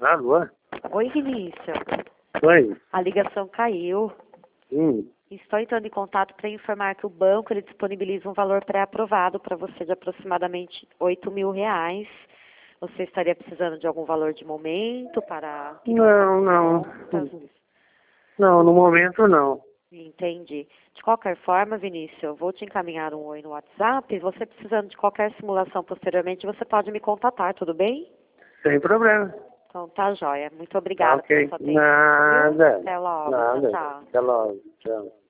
Alô? Oi, Vinícius. Oi. A ligação caiu. Estou entrando em contato para informar que o banco ele disponibiliza um valor pré-aprovado para você de aproximadamente R$ 8.000. Você estaria precisando de algum valor de momento para... Não. Não, no momento não. Entendi. De qualquer forma, Vinícius, eu vou te encaminhar um oi no WhatsApp. Você precisando de qualquer simulação posteriormente, você pode me contatar, tudo bem? Sem problema. Então tá, joia. Muito obrigada Ok. pela sua atenção. Nada. Até logo. Nada. Tchau, tchau. Até logo. Tchau.